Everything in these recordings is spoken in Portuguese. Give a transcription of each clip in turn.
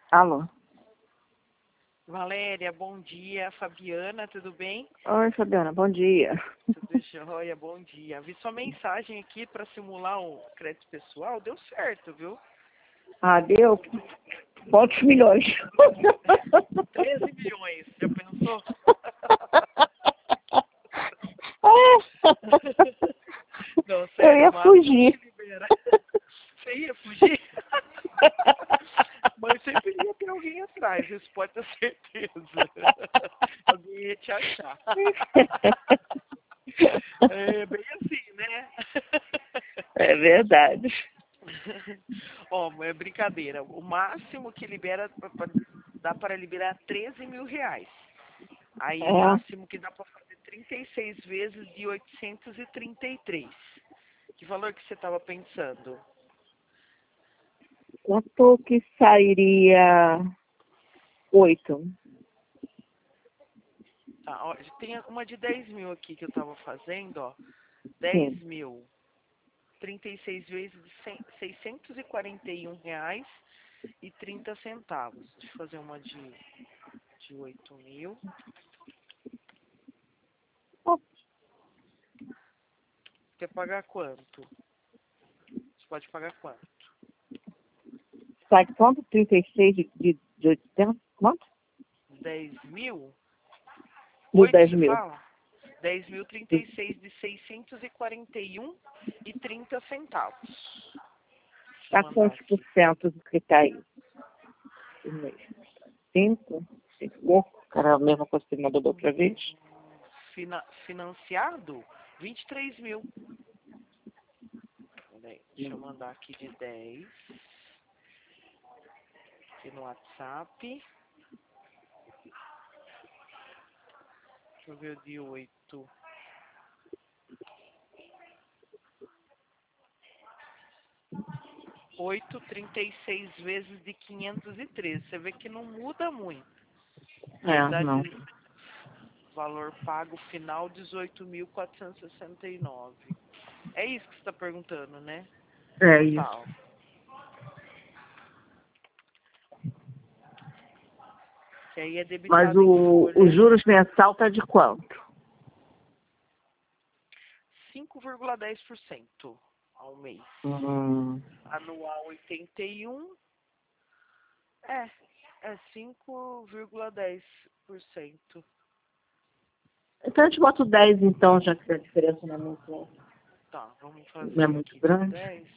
Alô? Valéria, bom dia. Fabiana, tudo bem? Oi, Fabiana, bom dia. Tudo jóia, bom dia. Vi sua mensagem aqui para simular o crédito pessoal, deu certo, viu? Ah, deu? Quantos milhões? 13 milhões, já pensou? Não, Eu sério, ia o máximo fugir. que libera. Você ia fugir? Mas sempre ia ter alguém atrás, isso pode ter certeza. Alguém ia te achar. É bem assim, né? É verdade. Ó, é brincadeira. O máximo que libera, dá para liberar 13 mil reais. Aí o É, máximo que dá para fazer 36 vezes de 833. Que valor que você estava pensando? quanto que sairia 8? Tá, ó, tem uma de 10 mil aqui que eu estava fazendo, ó. 10 Sim. mil. 36 vezes de R$ 641,30. Deixa eu fazer uma de 8 mil. Oh, Quer pagar quanto? Você pode pagar quanto? sai quanto? 36 de 800? Quanto? 10 mil? Dos 8 10 você mil. fala? 10.036 de 641,30. Deixa eu Tá mandar quantos por aqui. cento do que tá aí? 5? 5? Era a mesma coisa que você mandou da outra vez? Financiado? 23 mil. Peraí, deixa eu mandar aqui de 10. Aqui no WhatsApp. Deixa eu ver o de 8. 8,36 vezes de 513. Você vê que não muda muito. É, Aí dá não. de valor pago final 18.469. É isso que você está perguntando, né? É isso. Total. Que aí é Mas debitado em o folha juros mensal tá de quanto? 5,10% ao mês. Hum. Anual 81. É 5,10%. Então a gente bota o 10 então, já que a diferença Tá, vamos não é fazer muito aqui de grande. 10.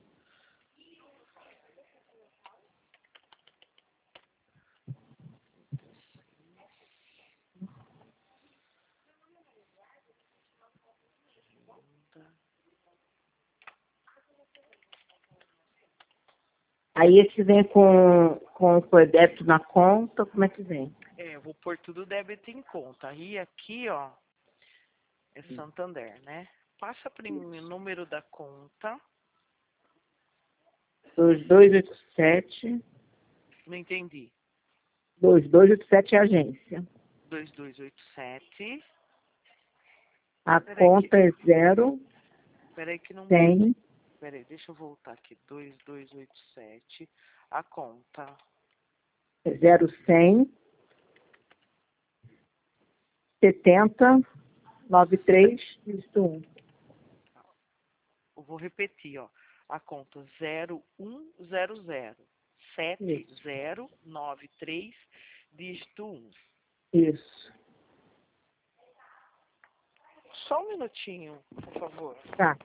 Aí esse vem com o débito na conta, como é que vem? Eu vou pôr tudo débito em conta. E aqui, ó, é Santander, né? Passa para mim o número da conta. 2287. Não entendi. 2287 é a agência. 2287. A Peraí conta é 0, que não. 100, Peraí, deixa eu voltar aqui. 2287. A conta. 0100, 70, 93, isto 1. Eu vou repetir, ó. A conta 0100 Isso. 7093, dígito 1. Isso. Só um minutinho, por favor. Tá.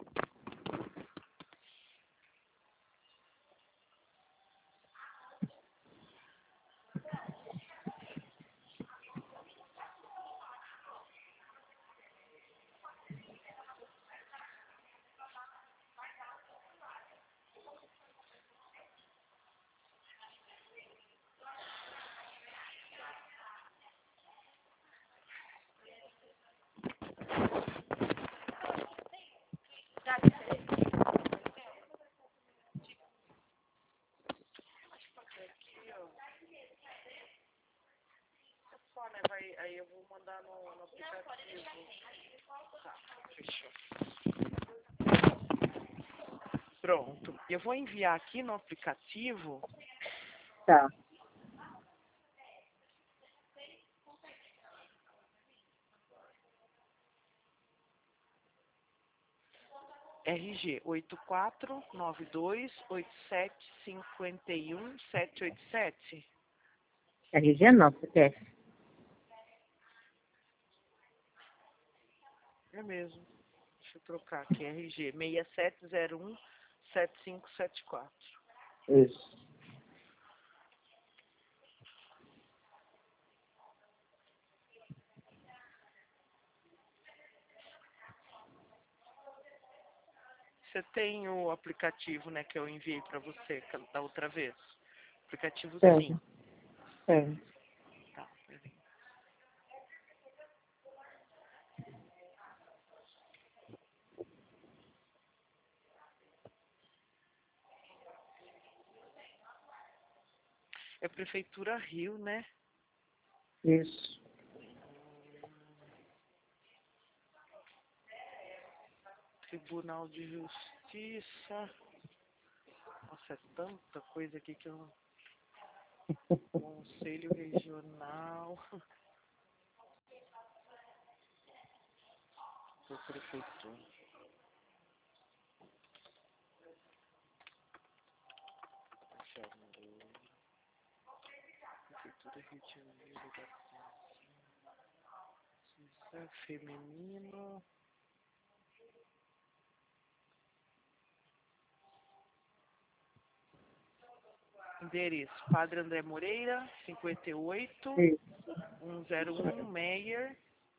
Só, né? Aí eu vou mandar no aplicativo. Tá, fechou. Pronto. Eu vou enviar aqui no aplicativo Tá. RG 84928751-787. RG não, CPF. É mesmo. Deixa eu trocar aqui. RG 6701-7574. Isso. Você tem o aplicativo, né, que eu enviei para você da outra vez? Aplicativo Tem. sim. Tem. Tá, peraí. É Prefeitura Rio, né? Isso. Tribunal de Justiça. Nossa, é tanta coisa aqui que eu... Conselho Regional. Do Prefeitura. Prefeitura Rio de Janeiro. Justiça Feminino. Endereço: Padre André Moreira, 58, Isso. 101, Meyer.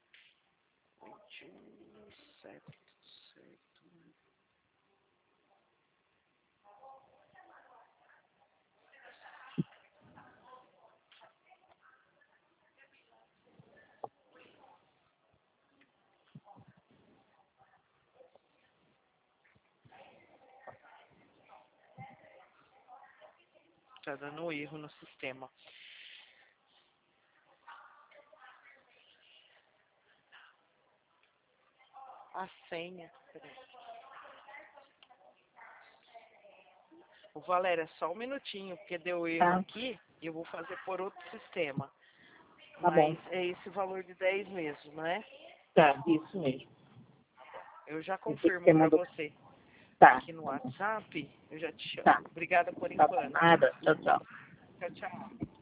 21, certo. Tá dando erro no sistema. A senha. Peraí. Ô, Valéria, só um minutinho, porque deu erro Tá. aqui. Eu vou fazer por outro sistema. Tá bom. Mas é esse valor de 10 mesmo, não é? Tá, isso mesmo. Eu já Esse que confirmo você para mandou. você Tá. aqui no Tá bom. WhatsApp. Eu já te chamo. Tá. Obrigada por Tá bom. enquanto. Nada. Tchau, tchau. Tchau, tchau.